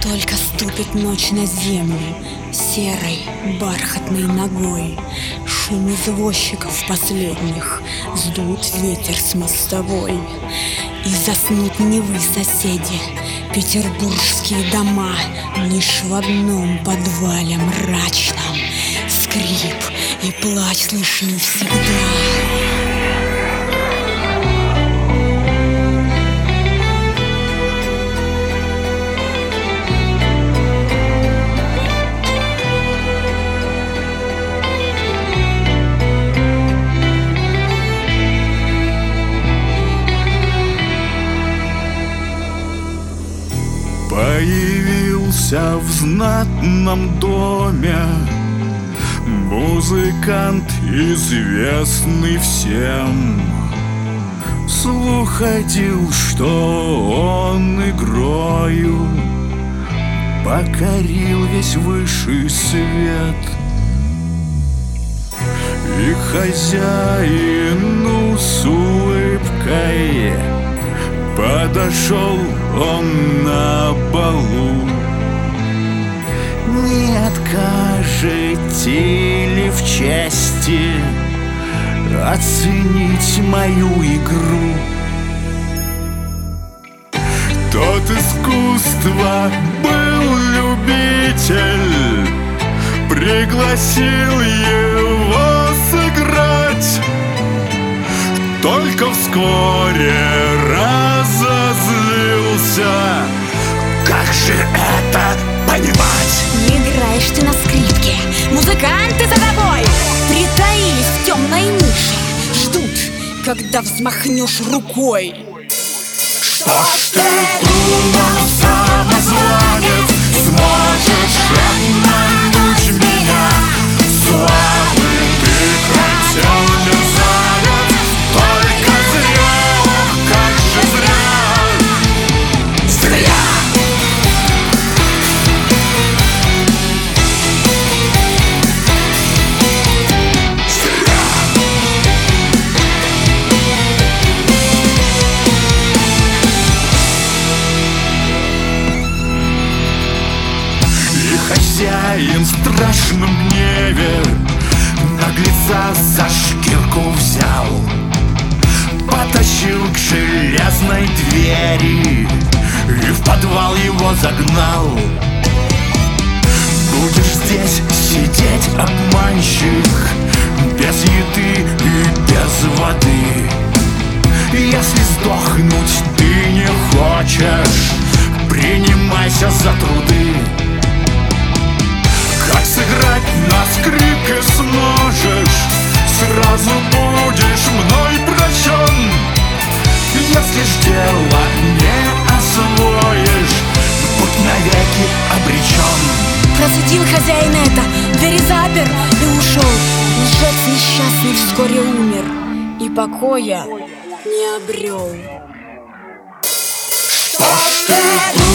Только ступит ночь на землю серой бархатной ногой, шум извозчиков последних сдут ветер с мостовой. И заснут не вы, соседи, петербургские дома, лишь в одном подвале мрачном скрип и плач слышны всегда. Появился в знатном доме музыкант, известный всем. Слух ходил, что он игрою покорил весь высший свет. И хозяину с улыбкой подошел он на балу. Не откажете ли в чести оценить мою игру? Тот искусства был любитель, пригласил его сыграть. Только вскоре разозлился. Как же это понимать? Не играешь ты на скрипке, музыканты за тобой притаились в темной нише, ждут, когда взмахнешь рукой. Что ж ты думал, самозванец, сможешь обмануть меня? Слабый ты, хотел мерзавец, только зря, ох, как же зря. Зря! Хозяин в страшном гневе наглеца за шкирку взял, потащил к железной двери и в подвал его загнал. Будешь здесь сидеть, обманщик, без еды и без воды. Если сдохнуть ты не хочешь, принимайся за труды. Как сыграть на скрипке сможешь, сразу будешь мной прощен. Если ж дело не освоишь, будь навеки обречен. Процедил хозяин это, двери запер и ушел. Лжец несчастный вскоре умер и покоя не обрел. Что ж ты